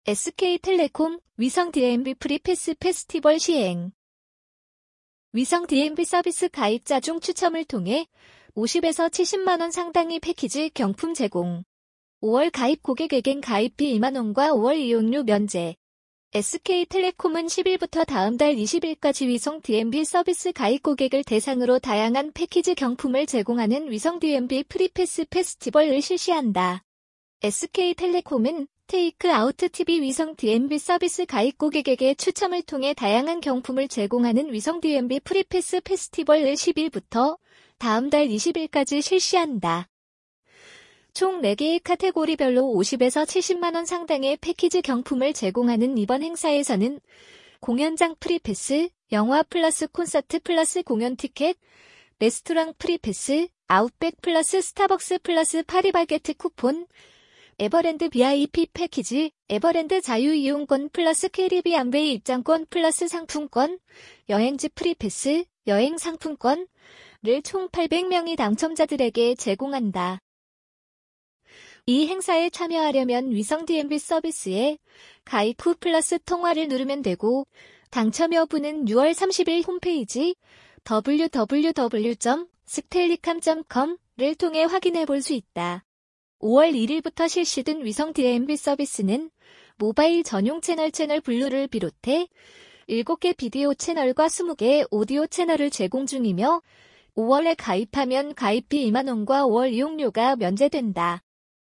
SK텔레콤 위성 DMB 프리패스 페스티벌 시행. 위성 DMB 서비스 가입자 중 추첨을 통해 50에서 70만원 상당의 패키지 경품 제공. 5월 가입 고객에겐 가입비 2만원과 5월 이용료 면제. SK텔레콤은 10일부터 다음 달 20일까지 위성 DMB 서비스 가입 고객을 대상으로 다양한 패키지 경품을 제공하는 위성 DMB 프리패스 페스티벌을 실시한다. SK텔레콤은 테이크아우트 TV 위성 DMB 서비스 가입 고객에게 추첨을 통해 다양한 경품을 제공하는 위성 DMB 프리패스 페스티벌을 10일부터 다음 달 20일까지 실시한다. 총 4개의 카테고리별로 50에서 70만원 상당의 패키지 경품을 제공하는 이번 행사에서는 공연장 프리패스, 영화 플러스 콘서트 플러스 공연 티켓, 레스토랑 프리패스, 아웃백 플러스 스타벅스 플러스 파리바게트 쿠폰, 에버랜드 VIP 패키지, 에버랜드 자유이용권 플러스 캐리비안베이 입장권 플러스 상품권, 여행지 프리패스, 여행 상품권을 총 800명의 당첨자들에게 제공한다. 이 행사에 참여하려면 위성 DMB 서비스에 가입 후 플러스 통화를 누르면 되고, 당첨 여부는 6월 30일 홈페이지 www.stelicam.com을 통해 확인해 볼 수 있다. 5월 1일부터 실시된 위성 DMB 서비스는 모바일 전용 채널 블루를 비롯해 7개 비디오 채널과 20개 오디오 채널을 제공 중이며 5월에 가입하면 가입비 2만원과 5월 이용료가 면제된다.